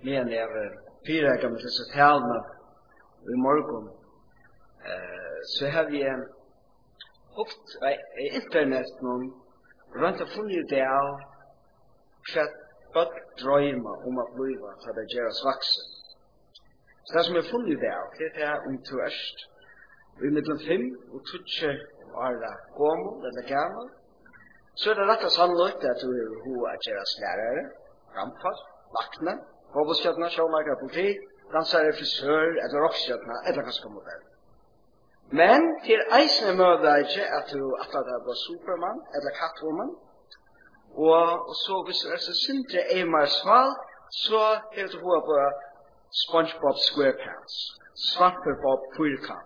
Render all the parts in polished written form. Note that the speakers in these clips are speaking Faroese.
Men jag fyra gamla så talna i morgon. Så har vi hukt internet någon runt att funnit det av chat but drömma att bli så det görs vuxen. Så det som jag funnit det av det är törst. Vi mellan 5 och 20 år gammal eller gammal. Så det rätt sannolikt att du hur att göras lärare, rampar, vakna, robotstjärna, showmaker, politi, dansare, frisör, eller rockstjärna, eller ganska modell. Men till eisne möjlighet att du att det var Superman eller Catwoman, och så hvis det är så sintre Amar Sval, så är det på SpongeBob SquarePants, Svampebob Pyrkan.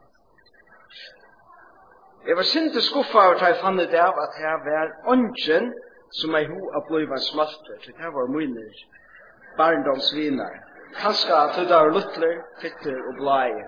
Jeg var sinte skuffa over at jeg fann det av at jeg var ønsken som jeg ho å blive smalter, til det var mine barndomsviner. Kanskje at det var luttler, fitter og blei.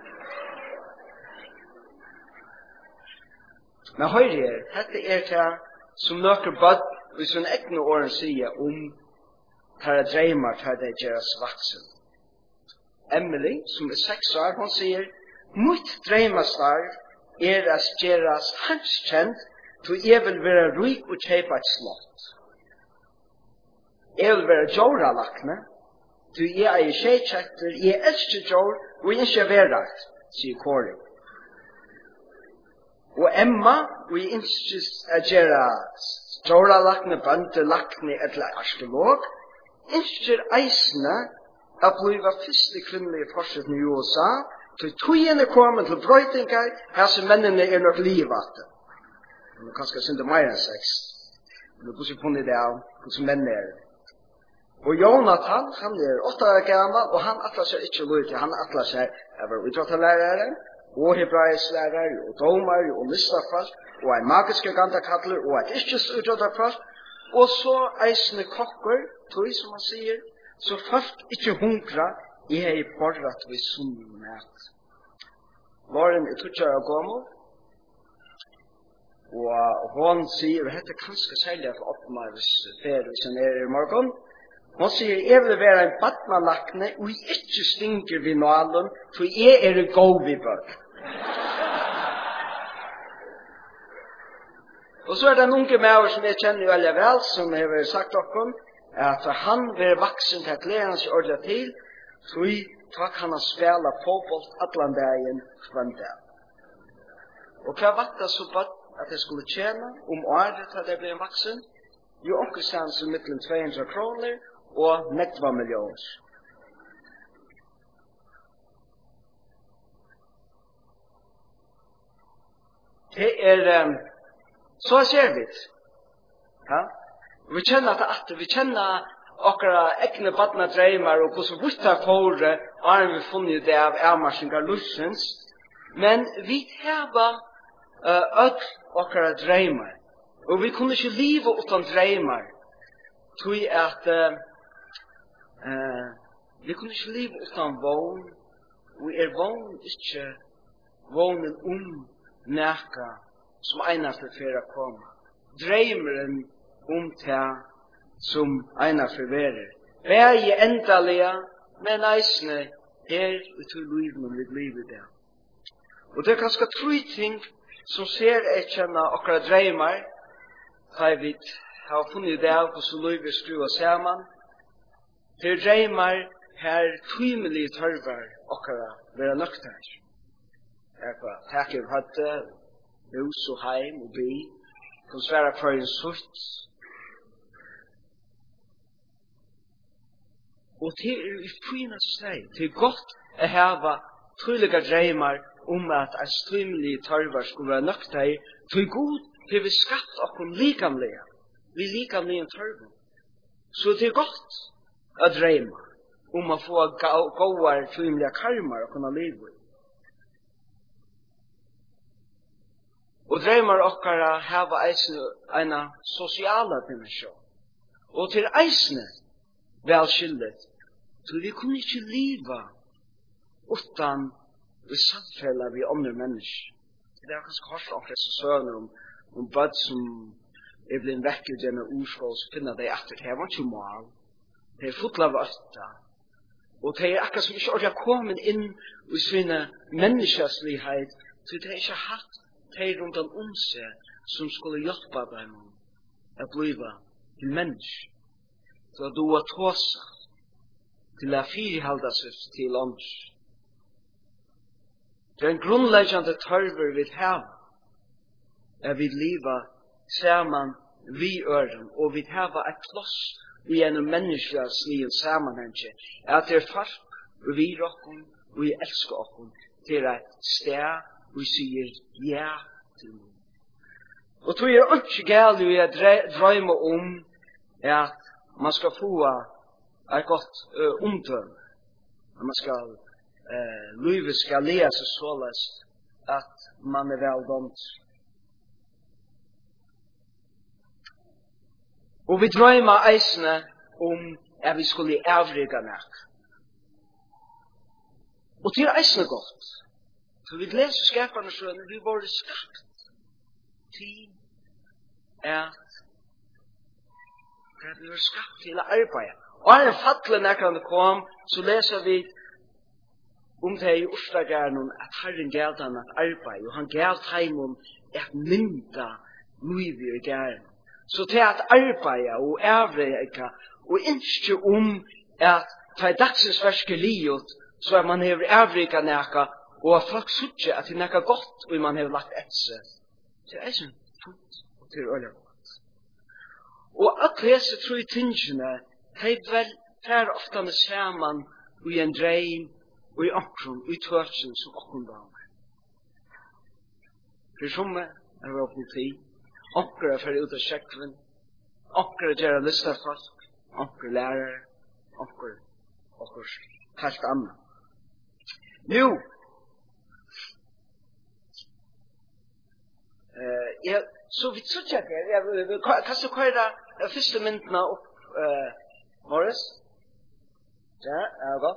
Men høyre her, dette det som nøkker bad, hvis hun egne åren sier her dreimer, her det gjøres vaksen. Emily, som 6 år, hun sier, mitt dreimastarv at gjøres hans kjent, for jeg vil være rik og kjøpe et slott. Jeg vil være djåralakne, for jeg skjekjetter, jeg elsker djår, og jeg ikke være, sier Kåre. Og Emma, og jeg ønsker å gjøre djåralakne, bandelakne, eller arkeolog, ønsker eisene at bli første kvinnelige forskjellen i USA, så tøyene kommer til brøytingar, her som mennene nok livet. Nå kanskje jeg synes mer enn 6. Nå blir jeg funnet det av hvordan mennene Og Jonathan, han 8 år gammel, og han atler seg ikke lydig. Han atler seg over idrottslærere, og hebraisk-lærere, og domar, og listafast, og en magisk gandakattler, og et ikke-idrottafast, og så eisende kokker, tøy som han sier, så først ikke hungra, jeg har borret ved sunn mat. Lauren 20 år gammel, og hun sier, og dette kanskje særlig for oppmar hvis han i morgen, hun sier, jeg vil være en badnalakne, og jeg ikke stinker ved nalen, for jeg god ved bøk. Og så det en unge med som jeg kjenner veldig vel, som jeg har sagt oppom, at han vil vaksen til at lære seg ordentlig til, så kan han spela fotboll allan dagen kvandag. Og hva var det så bad at jeg skulle tjene året til jeg ble en vaksen? Jo, onkestans i mittelen 200 kroner og 90 millioner. Det så ser vi det. Ja? Vi kjenner at vi kjenner okkara ekne badna dreymar og hvordan vurta fore har vi funnet det av ermarsingar lussens, men vi heva okkara dreymar, og vi kunne ikke liva utan dreymar, tog at vi kunne ikke liva utan vogn, og vogn ikke vognen neka som einaste fyrir a koma. Dreymeren ta som eina forverer. Vei endalega, men eisne her ut til livet og livet der. Og det kanskje 3 ting som ser kjenna okkara dreymar, har vi har funnet det av hvordan livet skruva saman. Det dreymar her tymelig tørvar okkara vera nøktar. Takke hadde, hus og heim og bil, som sværa for en sutt. Og det i finast steg, det godt å hava tydelige dreymar at en strymelig tarvar skulle være nøkta i, til god til vi skapt okkur likamlega, vi likamlega tarvar. Så det godt å dreyma å få gåar tydelige karmar å kunne leve i. Og dreymar okkara hava eisne eina sosiala dimensjon. Og til eisne velskyldet, så vi kunne ikke leva utan vi samfella vi andre mennesker. Det er kanskje hørt om flest søgner om bød som blitt vekket gjennom ordskål, så finner de at det var ikke mal. Det full av øtta. Og de akkurat som ikke ordentlig kommet inn i sine menneskeslighet, så de ikke hatt de rundt om seg som skulle hjelpe dem å bli til menneske. Så du har tåsa til å firhalda seg til ånds. Det en grunnleggende tørver vi har, vi liva sammen vi øren, og vi har et plass i en menneskelig sammenheng, at det folk vi råkken, vi elsker okken, til et sted vi sier ja til noen. Og tog ikke galt vi drømme om at man skal få et godt omdømme, at man skal livet skal lese således at man veldomt. Og vi drømmer eisene om at vi skulle avrygge nek. Og det eisene godt. For vi leser skaperne sånn, vi var skapt til at vi var skapt til å arbeide. Og når en fattelig nekkerne kom, så leser vi om det i Ostergärden at Herren gav han at arbeide, og han gav heimen at mynda livet i gärden. Så til at arbeide og avrege, og ikke om at ta i dagsens verske livet, så man hever avrege nekka, og at folk sutje at det nekka godt, og man hever lagt etse. Det sånn fullt, og det øyne godt. Og at disse tro i tingene, de vel fer ofte med sammen, og i en dreim, og i akron, og i tørsen som akron var med. For som var politi, akkurat for ut av sjekkven, akkurat gjøre listefolk, akkurat lærere, akkurat helt annet. Nu, så vi tror ikke, kan du køyre første myndene opp, Morris? Ja, godt.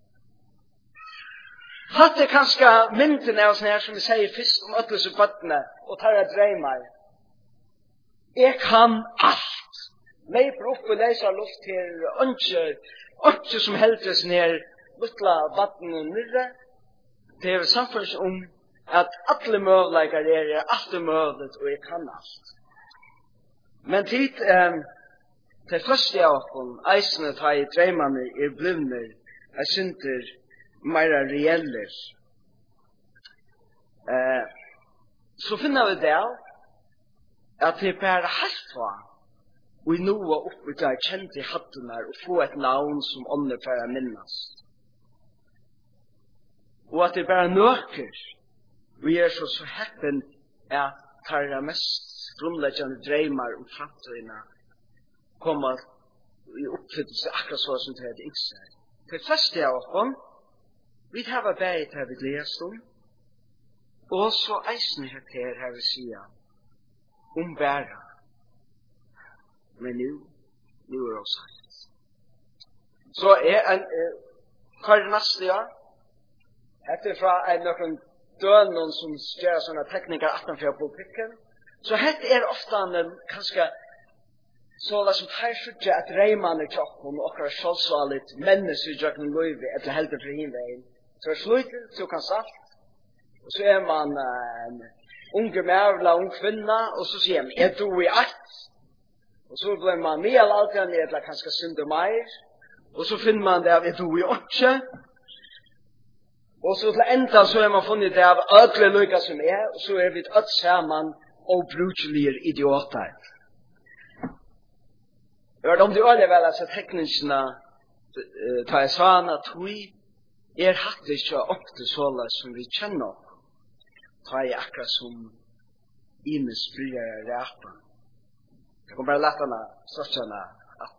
Hatt er kanskje myndene av sånne her som vi sier først om ødelse bøttene og tar jeg dreimer. Jeg kan alt. Leiper opp og leiser luft til ønsker som heltes ned luttla bøttene nyrre. Det er samfunns om at alle møvleikere alt er møvlet og jeg kan alt. Men tid til første av oss, eisene tar i dreimene blivner, synter meira reeller. Så finner vi det at det bare helt var og nå var oppe der kjente i hattene og få et navn som ånder for å minnes. Og at det bare nøker vi så heppen at det mest grunnleggende dreimer om framtøyene kommer i oppfyllelse akkurat så som det er det ikke. For det første av oss, vi har beid her vi gleder om, og så eisen her vi sier, om bæra. Men nu er det sagt. Så hva er det neste år? Etterfra noen døgn som gjør sånne teknikker utenfor politikken, så hette ofte kanskje så det som tar sutje at reimane tjokken og akkurat sjålsvaligt mennesker i tjokken løyve etter helden for hinveien. Så slutet, så kan sagt, og så man en unge mævla, ung kvinna, og så sier man, du i alt? Og så blir man mye alltid eller kanskje synde meir, og så finner man det av du i åtte, og så til enda så man funnet det av ødle lykka som og så vi et sammen og brukjelige idioter. Jeg vet om det øyne vel, altså tekniskene tar jeg sånn at vi hatt ikke ofte sånne som vi kjenner. Tar jeg akkurat som Ines bryr ræpa. Jeg kan bare lette henne, sånn at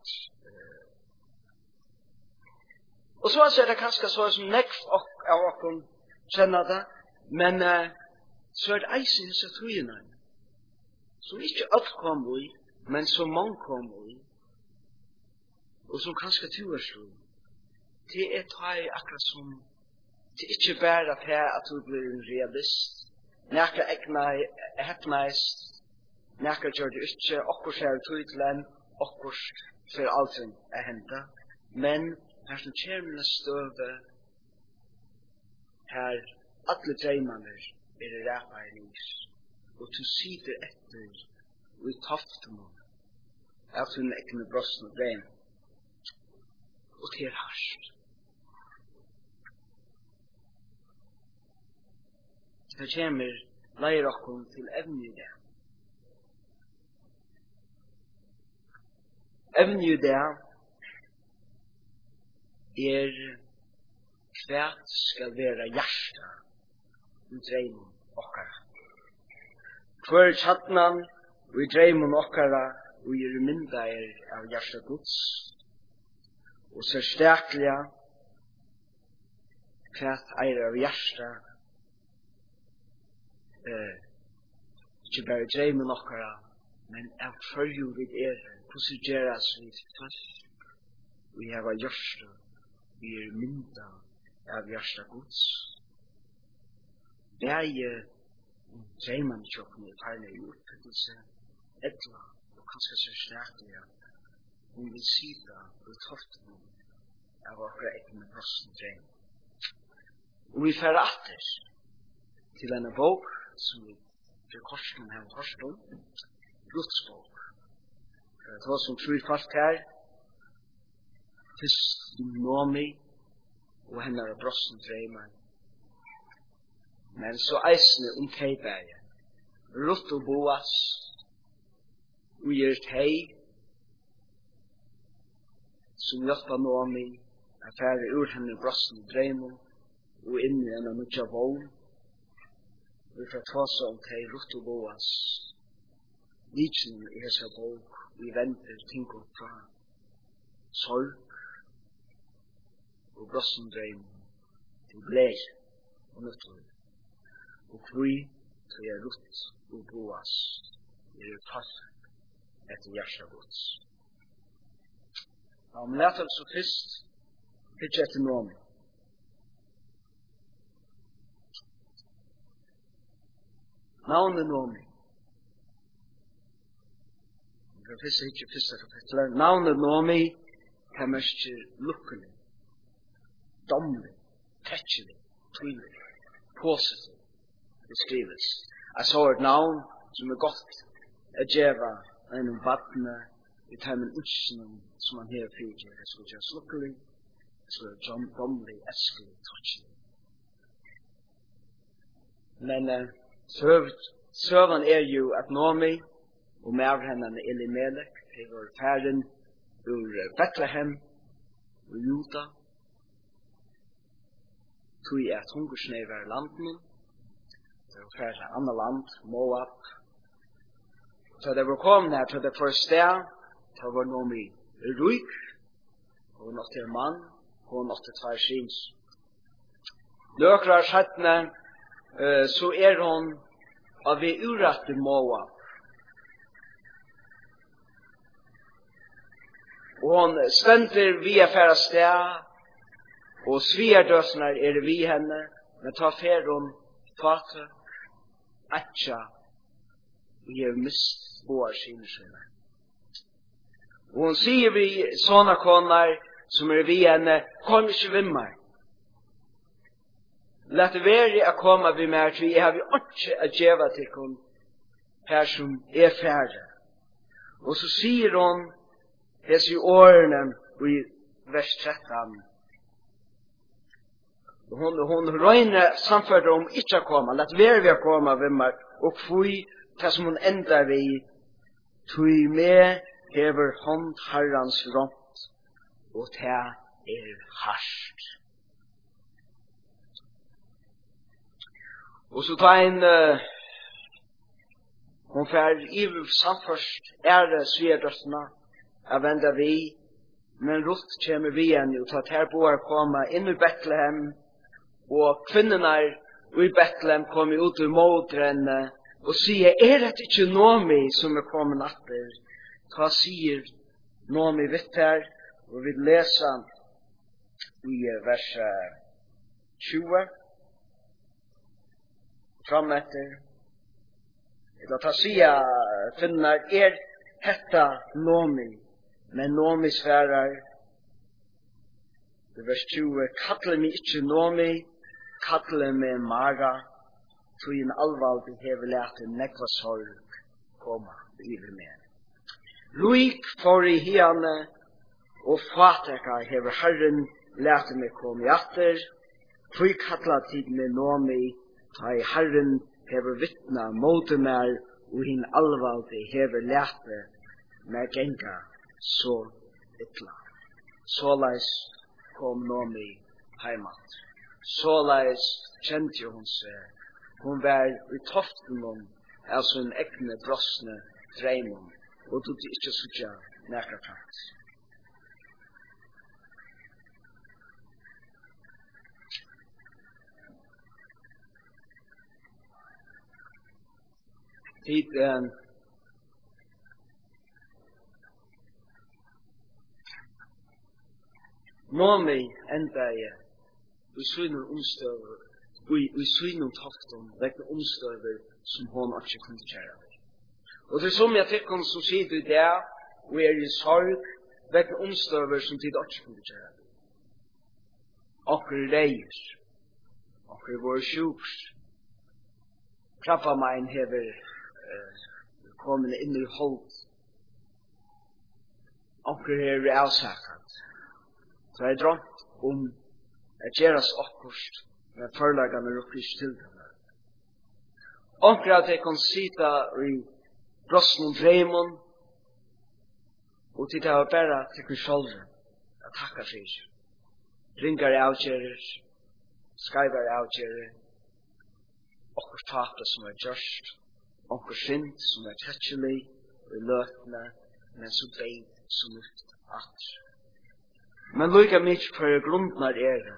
og så er det kanskje så som nekv av åkken kjenner det, men så er det eisen så truene som ikke alt kommer i, men som mange kommer i, og som kanskje tuer slår. Det tar jeg akkurat som det ikke bare at du blir en realist. Nækker egna hetmeist, nækker gjør det ikke, okkurs er tydelen, okkurs for alt som henta. Men Her som kommer støve, her alle dreimaner ræpa i lys, og du sitter etter og i toftemon, at hun ikke med brossen og dreim, og til harsht. Her kommer leir okkom til evne i det. Evne i det hva skal være hjärsta i dreimen okkara. Hver tjattnan i dreimen okkara og mynda av hjärsta Guds, og sérstakliga hva av hjärsta ikke bare dreimen okkara, men av førju vid hvordan geras vi fast vi hava hjärsta vi mynda av hjärsta Guds. Bæje dreiman tjokken i farne i utbyggelse, etla og kanskje sérstakliga vi sida og toften av okkara ekne brossen dreim. Og vi fer atter til denne bok som vi til korsen har hørt om, Guds bok. Det var som tror fast her, først Nomi og hennar brossen dreimar. Men så eisne Keiberge, Ruth og Boas, og hei, som hjelper Nomi, færre ur hennar brossen dreimar, og inn i en nutja vogn. Vi får ta seg om til Ruth og Boas, Lichen i hessa bok, vi venter ting opp fra sorg og brossen dreim til blei og nøttur. Og kvui til Ruth og Boas fast etter hjärsta Guds. Ja, men lät oss så først hitje etter Nomi. Navnet Nomi. Det er ikke første kapitlet. Navnet Nomi kan mørke lukkelig, domlig, tetchelig, tydelig, positiv beskrives. Jeg så et navn som godt at gjøre en vattne i termen utsenen som man her fyrer. Det skulle gjøres lukkelig, det skulle gjøres domlig, eskelig, tetchelig. Men søvan jo at Nomi og med henne Elimelech, det var færen ur Bethlehem og Juda. Tog at hungersnei var landen, det var færen til andre land, Moab. Så det var kommet her til det første sted, det var Nomi ryk, og hun åtte en mann, og hun åtte tvær skins. Nøkrar sjettene, så hun av vi urat i Moab. Og hon stender via færa sted, og sviardøsner vi henne, men ta færon fate, atja, vi mist boar sine. Og hon sier vi sånne konar som vi henne, kom ikke ved meg. Lät være å komme vi med, for jeg har vi ikke å gjøre til hun her som færre. Og så sier hun, disse årene i vers 13. Hun røyner samfunnet om ikke å komme. Lät være vi å komme ved meg, og kvui det som hun enda vi, tog med hever hånd herrens rått, og det harsht. Og så tar hun fer i samførst sviardøstene av enda vi, men Ruth kommer vi igjen og tar her boar komme inn i Bethlehem, og kvinnerne i Bethlehem kommer ut i modrene og sier, det ikke Nomi som kommet natter? Hva sier Nomi vitt her? Og vi leser i vers 20, fram etter. Da tar sia kvinner hetta Nomi, men Nomi sverar, Det vers 20, kattle meg ikke Nomi, kattle meg Mara, tog en alvalg hever lete nekva sorg koma iver med. Ruik for i hiane, og fateka hever Herren lete meg kom i atter, tog kattla tid med Nomi, ta i Herren hever vittna mot mer, og hin alvalg hever lete meg genga så ytla. Såleis kom Nomi heimat. Såleis kjente hun seg. Hun var i toften om altså en egne brosne dreimon, og du ikke sutja nekka takt. Tid Nomi enda vi synner omstøver, vi synner toften, vekna omstøver som hon ikke kunne kjære. Og det som jeg fikk som sier du det, og i sorg, vekna omstøver som tid ikke kunne kjære. Okker reier, okker vår sjuks, krabbamein hever kommet inn i hold, okker hever avsakat. Så jeg drømt om at gjeras okkurst, men forlagene rukker ikke til det. Onker at jeg kan sita i brossen og dreimon, og til det var bare til kun sjolven, at takka for. Ringar avgjerer, skaivar avgjerer, okkur tapet som gjørst, okkur synd som tetchelig, og løtene, men så beid som ut at. Men lukka mykje for grunnnar det.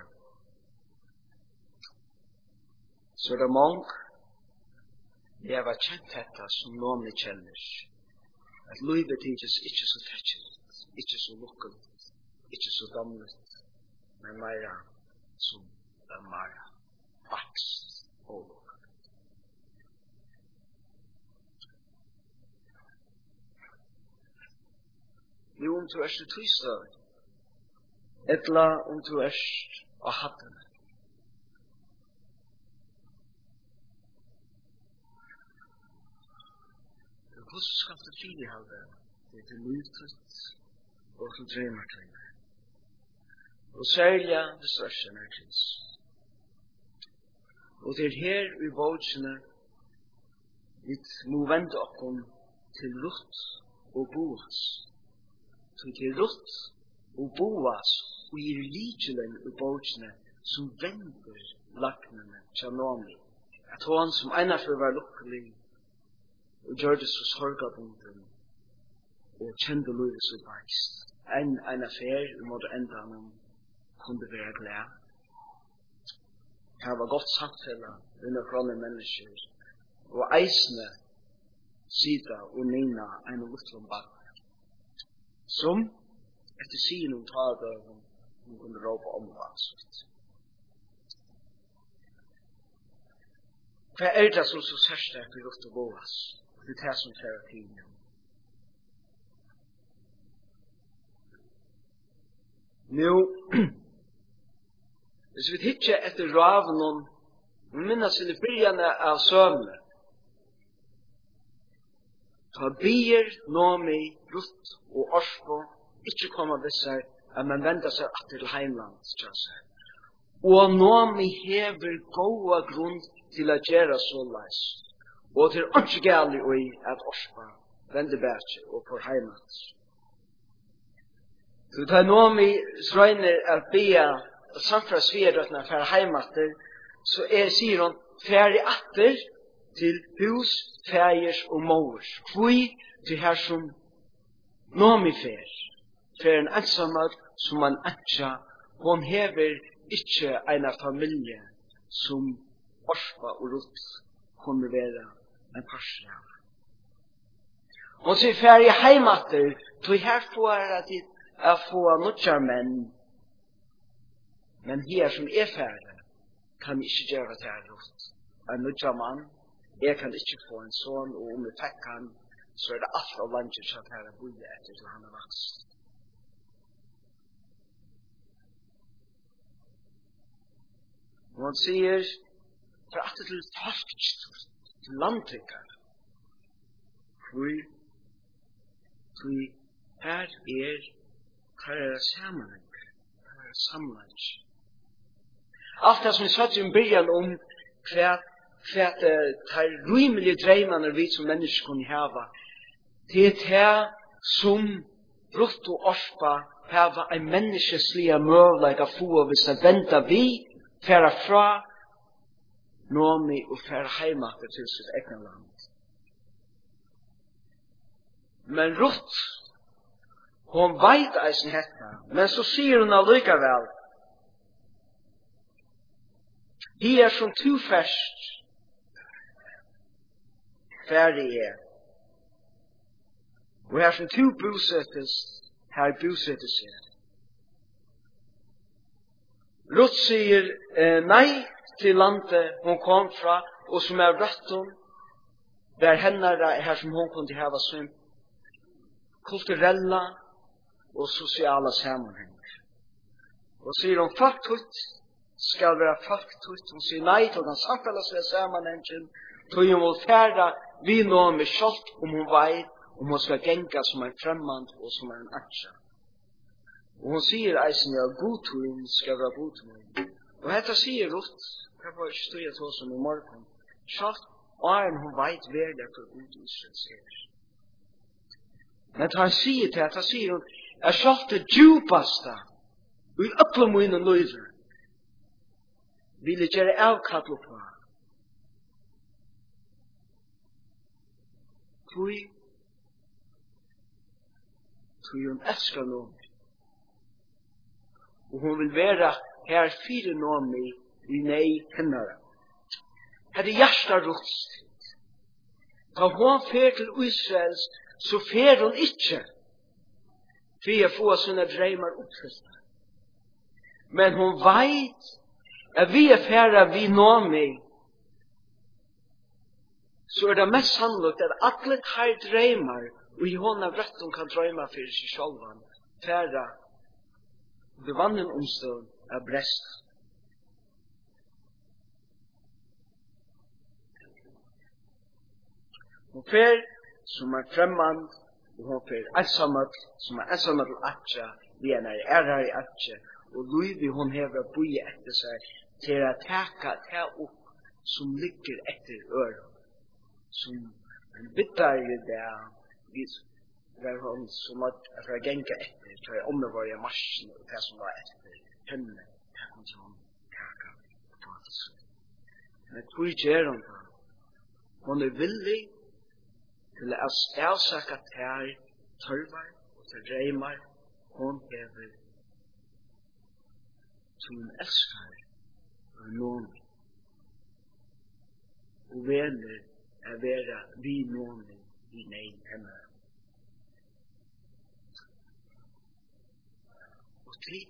Så det mange, jeg var kjent dette som noen kjenner, at livet tidjes ikke så tetchelig, ikke så lukkelig, ikke så damlet, men meira som det meira vakst og lukkelig. Nu om du til tøystøy, etla om du av hatten. Hvordan skal du fire halde det til lytet og til dremertøyne? Og særlig det største nærkens. Og det her i båtsene vi må vende oss til Ruth og Boas. Til Ruth og Boas og gir likelen i båtsene som vender laknene til Nomi. At han som einafør var lukkelig og gjør det så sorgabunden og kjente livet så beist. En affær i måte enda han kunne være glad. Det var godt samtale under kroner mennesker og eisene sida og nina en luftrom bak. Som etter siden om tagdøren hun kunne råpe om vansett. Hva det som så særstert i Ruth og Boas? Det er det som terapi. Nu, hvis vi hittar etter raven vi minnes i begynnelsen av søvnet, ta bier, Nomi, Ruth og Orsko, ikke komme disse, at man vender seg til heimland, og Nomi hever gode grunn til å gjøre så leis. Og til ikke gærlig i at Orsko vender bætje og får heimat. Så tar Nomi strøyner at bia samfra svierdøttene for heimater, så sier hun færdig atter til hus, fægers og mors. Hvor til her som Nomi fer en ensamhet som man ikke, hun hever ikke en familie som Orsko og Ruth kunne være en parser av. Og så færdig heimater, til her får jeg at få nødjar menn, men her som færdig, kan ikke gjøre det her Ruth. En nødjar mann, jeg kan ikke få en son, og om jeg fikk han, så det alt av landet som her bor etter til han vokst. hon sier, for at det til folk, til landtrykkar. Her er sammenheng, her er sammenheng. Alt det som vi satt i byrjan om hva tar rymelige dreimene vi som mennesker kunne hava, det er det som brutt og orpa hava en menneskeslige møvleik av få hvis det venter vi færa fra Nomi og færa heimater til sitt egna land. Men Ruth, hon veit eisen hetta, men så sier hun allikevel, hi er som tu fest, færdig er. Og her som tu bosettes, her bosettes er. Ruth sier nei til landet hon kom fra, og som er røttom, der hennara er her som hon kunne hava sin kulturella og sociala sammanhang. Og sier hun faktutt, skal være faktutt, hun sier nei til den samfunnslige sammanhengen, tog hun vil færa vi nå med kjolt om hun veit, om hun skal genga som en fremmand og som en aksja. Og hun sier eisen ja, godtun skal være godtun. Og dette sier Ruth, det var ikke støy at hos i morgen, kjolt og hun veit verdig for god Israel sier. Men han sier til at han sier hun, jeg kjolt det djupasta, og i økla mine løyre, vil jeg gjøre avkattel på. Tui hun elskar noen. Og hun vil være her fire noen i nei hennara. Her er hjärsta rotstid. Da hun fer til Israels, så fer hun ikke for å få sine dreymar oppfyllta. Men hun veit at vi er færa vi nomi, så er det mest sannolikt at alle her dreymar, og i hånda røtten kan drøyma for seg sjálvan, færa ved vannen omstånd av brest. Hun fer som er fremmand, og hun fer ensamhet, som er ensamhet til atja, vi er ærar i atja, og Louis hun hever bøye etter seg til å teka det opp som ligger etter øren, som en bittar i det, der hun som at jeg genga etter, så jeg omvar i marsjen, og det som var etter henne, det kom til hun kaka på det sånn. Men hvor gjør hun da? Hun er villig til å avsaka til tørvar og til dreymar, hun hever som hun elskar og noen, og veler er vera vi noen i nei henne. Og tid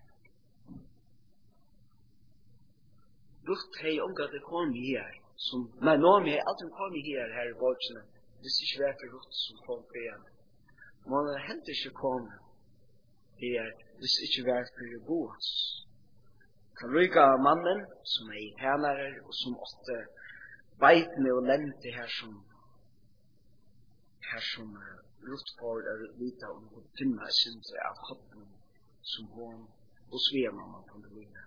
Ruth hei omgat det kom her, men noen hei alltid kom her i bortsene, hvis ikke var for Ruth som kom på igjen. Man har hendt ikke kommet her, hvis ikke var for Boas. Kan ryka mannen som er i hænare og som åtte beitene og lente her som Ruth får vita om hun finner synder av hoppen som hun og svemamma kunne vite.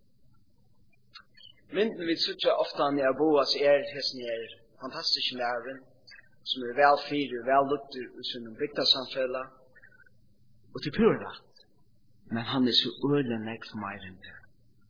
Mynden vi sutja ofta når Boas hesten fantastiske læreren som vel fyrer, vel lukter i sin bygdasamfella og til purlagt. Men han så øyelig nekt mer enn det.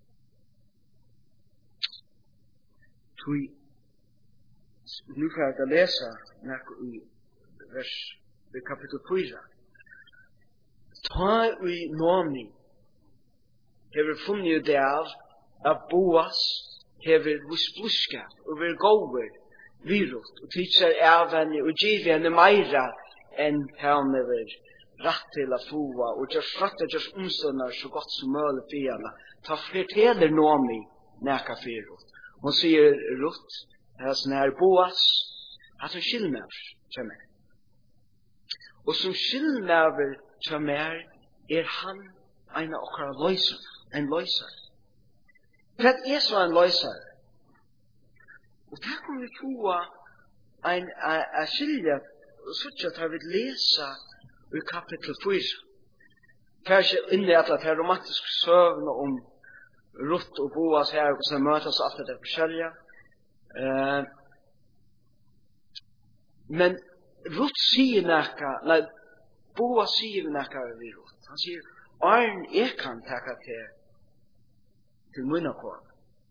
Nu kan jeg lese i kapitel 4. Ta i Nomi hever funnet det av Boas hever vist bluskap og ver gåver virut og tidser av henne og giv henne meira enn han hever rett til å få og just rett til just omståndar så godt som mulig for henne. Ta forteller Nomi næka virut. Hun sier Ruth, sånn her Boas, at hun skillnaver til meg. Og som skillnaver til meg han en av okkara løyser, en løyser. Hva så en løsare? Og der kommer vi få en skilje, så tar vi lesa i kapittel 4. Kanskje inne i at det er romantiske søvn om Ruth og Boas her, og så møtes alt det forskjellige. Men Ruth sier nekka, nei, Boas sier nekka ved Ruth. Han sier, Arn, jeg kan takka til munna kåren.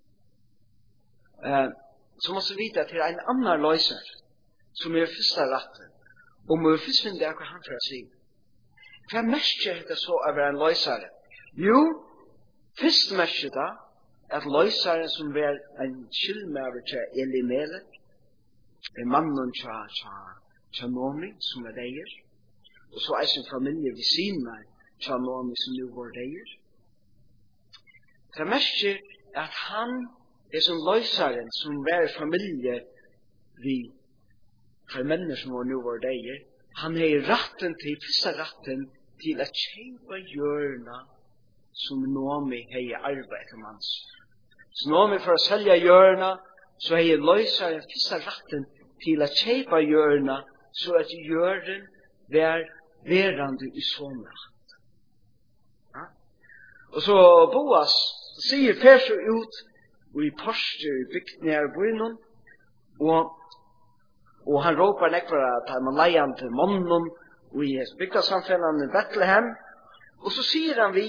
Så måste vi vite at det er en annan løyser, som er første ratten, og må først finne det hva han for å si. Hva mestjer det så å være en løysare? Jo, først mestjer det at løysaren som er en skilmøver til Elimelech, er mannen til Nomi, som er deier, og så er sin familie ved siden av til Nomi, som nu var deier. Hva mestjer at han er som løysaren som er familie ved for mennesker som nu var deier. Han har ratten til, første ratten til å kjøpe hjørna som Nomi har arbeidet til manns. Så Nomi for å selge hjørna, så har løysaren første ratten til å kjøpe hjørna, så at hjørnen var verande i somratt. Ja? Og så Boas sier først ut, og i poster i bygden her i byen, og han råper nekvar at han er leian til mannen, og i bygdasamfunnet i Bethlehem, og så sier han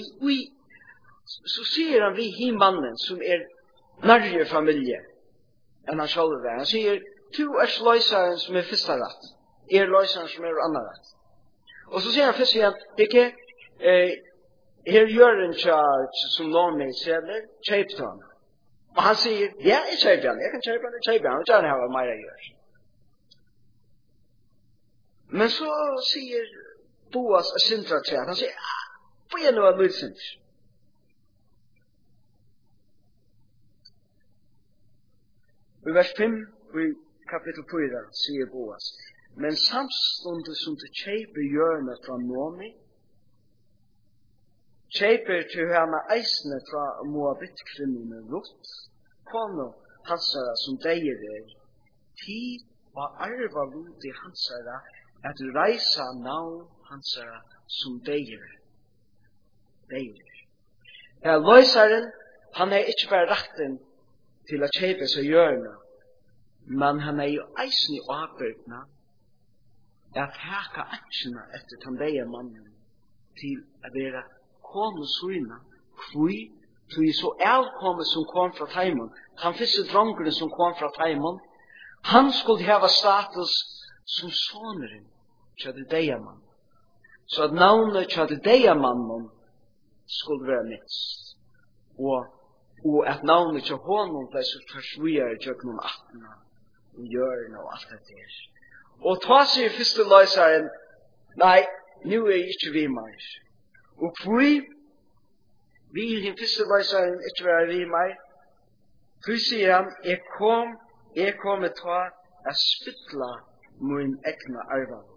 vi mannen som er nærmere familie enn han selv er. Han sier, du er løysaren som er første rett, løysaren som er andre rett. Og så sier han først igjen, ikke, her gjør en charge som Nomi selger, kjøpte han. Og han sier, ja, jeg kjøper han, jeg kan kjøpe han, og gjerne har mer å gjøre. Men så sier Boas og Sindra til han sier, på en av lydsynt. I vers 5, i kapittel 4, sier Boas, men samstundet som du kjøper hjørnet fra Nomi, kjøper til henne eisene fra Moabit-kvinnene Ruth, kone hansara som deier tid og arva lute hansara, at reisa navn hansara som deier. Ja, løysaren, han er ikke bare retten til å kjøpe seg hjørne, men han er jo eisen i avbøkene at heka aksjene etter den deier mannen til å være kone søyne, hvor du så elkomme som kom fra Taimon, han første drongeren som kom fra Taimon, han skulle hava status som soneren til det deiamann. Så at navnet til det deiamannen skulle være minst. Og at navnet til honom ble så forsvøyere til noen attene og hjørne og alt det der. Og ta seg første løsaren, nei, nu er jeg ikke vi mer. Og hvor vi i den første løsaren ikke være vi mer, hvor sier han, jeg kom til å spytla min egna arvalot.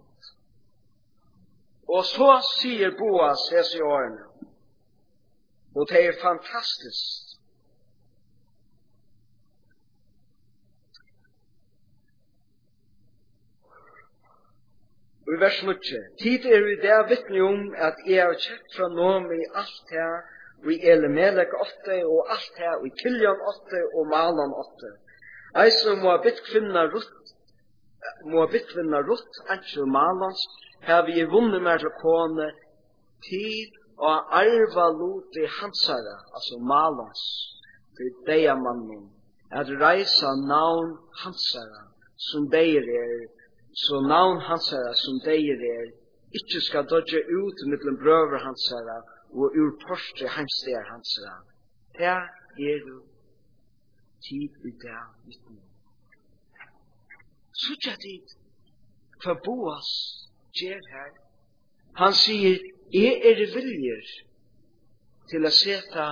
Og så sier Boas hese i årene, og det er fantastisk. Og i vers 9, tid er vi der vittne om at jeg har kjøpt fra Nomi alt her, og i Elimelech 8, og alt her, og i Kiljan 8, og Malan 8. Eisen må bittvinna Ruth, Ansel Malans, har vi vunnet med til kone, tid og arva lute hansara, altså Malans, for deiamannen, at reisa navn hansara, som deir så navn hansara, som deir ikke skal dodge ut mellom brøver hansara, og ur porstre heimsteder hansara. Her du tid i dag vittne. Suttja tid, for Boas gjør her. Han sier, jeg viljer til å sette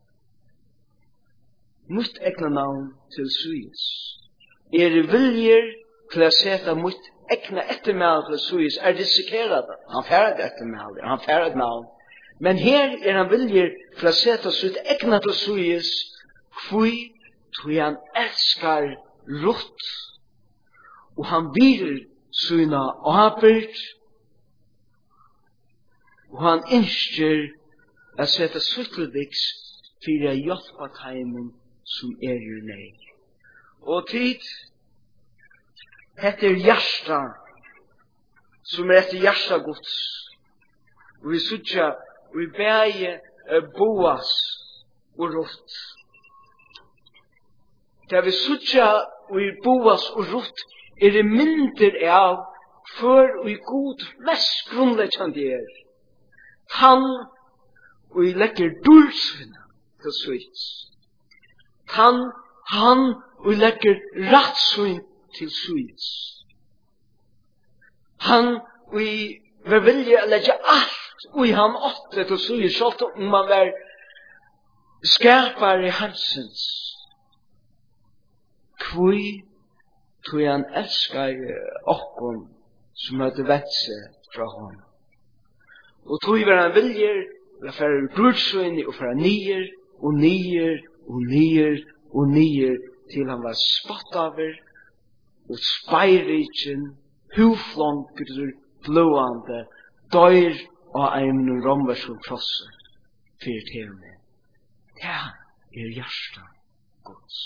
mitt egna navn til Suyes. Jeg viljer til å sette mitt egna ettermæl til Suyes. Risikeret det. Han færd ettermæl, han færd navn. Men her han viljer til å sette sitt egna til Suyes, Kvui tog han elskar Ruth, og han virer sina avbyrd, og han innskjer at sette suttelviks for å hjelpe teimen som i nei. Og tid, etter hjärsta, som etter hjärsta Guds, og vi sutja, og vi beie Boas og Ruth. Da vi sutja og i Boas og Ruth det mindre av for og i god mest grunnleggende han og i legger dulsvina til suits. Han og i legger rattsvin til suits. Han og i vilje å legge alt og i han åtte til suits, selv om man var skapare hansens. Kvui tog han elskar okkom som hadde vett seg fra hon. Og tog var han viljer å fære brudsvinn og fære nier og nier og nier og nier til han var spottaver og speirriken huflonker blåande døyr og ein romversk krosse fyrir til meg. Det hjärsta Guds.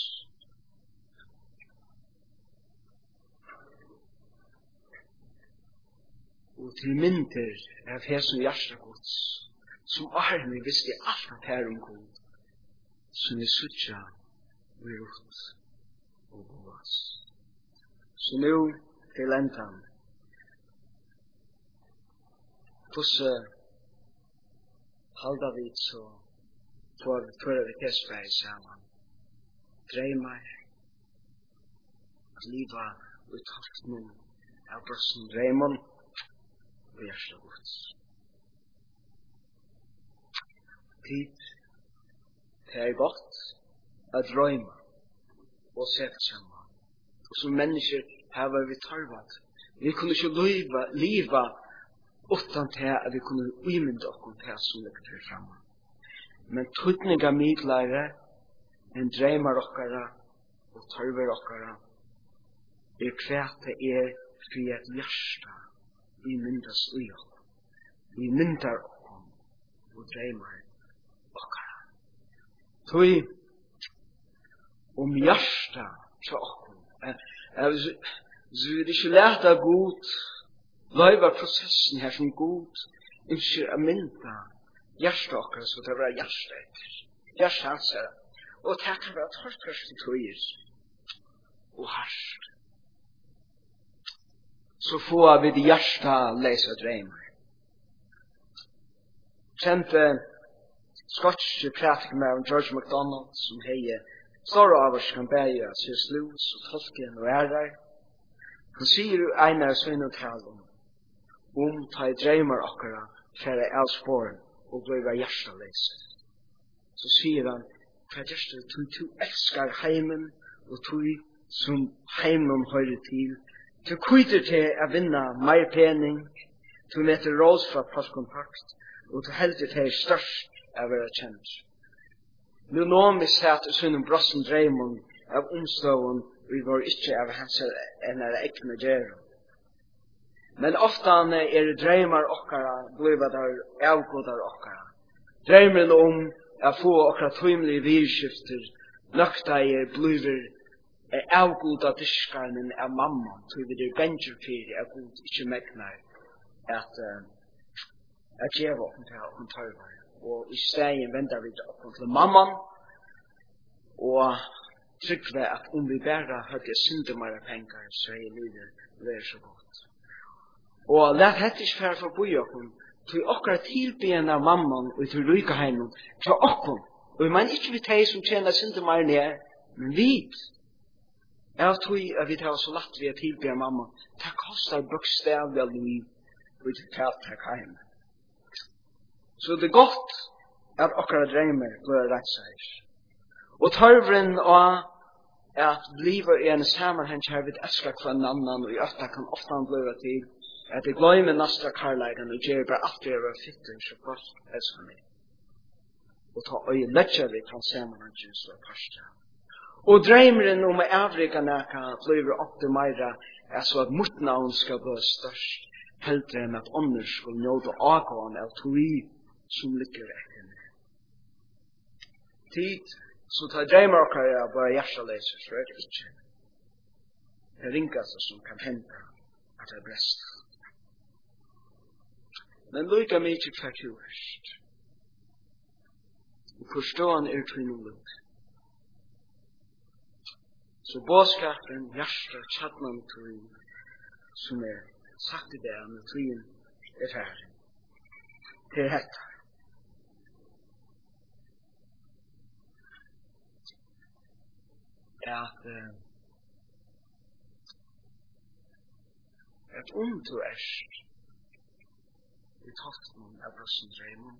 Og til mynter av hesson hjärsta Guds, som Arne visste alt at her God, som sutja og Ruth og Boas. Så nu til endan, hvordan halda vi så for vi testvei saman. Dreymar, liva og taftnen av brossen dreymon og hjärsta Guds. Tid, det godt at drøyma og sett saman. Og som mennesker har vi tarvat. Vi kunne ikke liva utan til at vi kunne umynda okkur til som ligger til framme. Men tutninga midlare en dreymar okkara og tarver okkara kvæta fri et hjärsta vi myndas ui okkur. Vi myndar okkur og dreymar okkara. Tui hjärsta til okkur. Så vi ikke leta god løyva prosessen her som god innskjer a mynda hjärsta okkara så det var hjärsta etter. Hjärsta ansar. Og det kan være torrførst i tøyer og harsht. Så får vi det hjärsta leisa dreymar. Kjente skotske pratikmer George MacDonald som heier store averskan beie C.S. Lewis og Tolkien og ærar. Han sier en av sønne talen ta i dreymar okkara fære elsporen og bliva hjärsta leisa. Så sier han for at du elskar heimen og du som heimen høyre til. Du kvitter til å vinne mer pening, du meter rås fra postkontakt, og du helder til størst av å være kjent. Nu når vi satt i sønnen brossen dreimon av omståen, vi var ikke av hans enn ekne gjerra. Men ofta dreymar okkara, bliva der avgodar okkara. Dreymeren å få okkara tøymlige virkifter, nøkta bliver avgoda diskarnen av mamma, så vi benjer fyrir av god ikke megnar at gjeva okken til okken tørvar. Og i stedet vendar vi okken til mamman, og tryggve at vi bare hadde syndemare penger, så livet var så godt. Og let hette ikke fære for boi okken, til okkar tilbyen av mamman og til rykaheimen, til okken. Og vi mener ikke vi teg som tjener syndemare ned, men vi jeg tror at vi tar så lett ved å tilbe mamma. Det kostar bokstavlig liv og ikke talt her heim. Så det godt at okkara dreymer blir rett seg. Og tarvren og at bliver en sammenheng her vi elskar hver annan og i øfta kan ofta bliva til at jeg gløymer nastra karlægen og gjør bare alt det var fittig så godt elskar meg. og ta øye letja vi kan se man han kjens og parsta. Og dreimeren om Afrika neka flyver opp til meira er så at mot navn skal bli størst, heldre enn at ånder skal njøde avgående av tog som lykker etter meg. Tid, så tar dreimer okkar er bare hjertaleser, så er det ikke. Det ringaste som kan hende at det brest. Men lukka mykje kvartjørst. Og forståan er tvinnum lukk. Så båskapen, hjertet, tjadman tog, som er sagt i det, når togjen er ferdig. Det er hetta. At du erst i toften av brossen dreimon,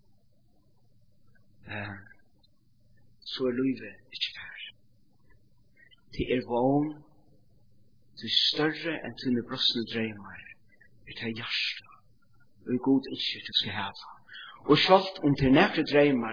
så er livet ikke ferdig. Det er vogn, det er større enn dine brossne dreimar, det er hjertet, og er god ikke du skal hava. Og sjalt om det er nekre dreimar,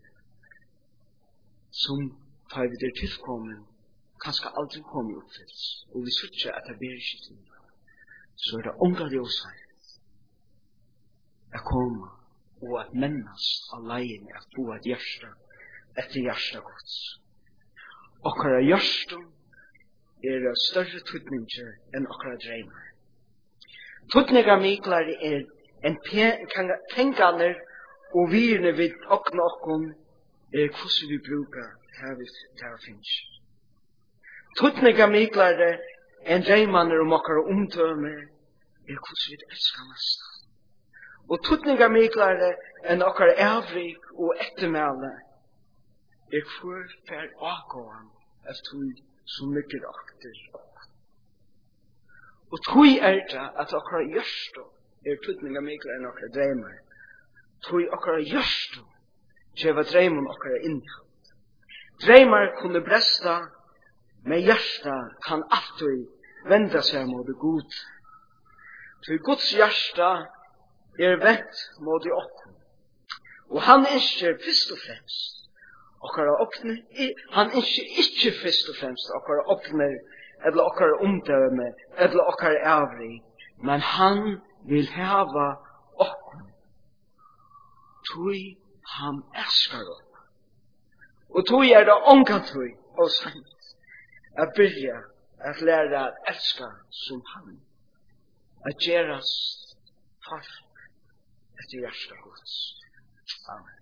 som tar vi der tilkommen, kanskje aldri kommer oppfylls, og vi sutja at det ber ikke til, så er det unga ljósveit at komme, og at mennast av leien at få et hjärsta etter hjärsta gods. Okkara hjärstum er større tutninger enn okkara dreimar. Tutningar miklar er en penganer og virne vid okna okkon er hvordan vi brukar her vi finnes. Tutningar miklar en dreimaner okkara omtømme er hvordan vi elskar næsta. Og tutningar miklar enn okkara avrik og ettermæle er hver fær avgåan av tog som ligger akter okkar. Og tog er det at okkara hjørstu er tutningar miklar enn okkara dreimar. Tog okkara hjørstu kjeva dreimon okkara innhald. Dreimar kunne bresta, men hjärsta kan alltid venda seg mot det god. Tog Guds hjärsta er vent mot det okkur. Og han ønsker først og fremst okkara okne, han ønsker ikke først og fremst okkara okne, eller okkara omdømme, eller okkara avri, men han vil hava okkur. Tui han elskar okkur. Og tui er det onga tui og sent at byrja at læra at elska som han, at gerast farf etter hjärsta Guds. Amen.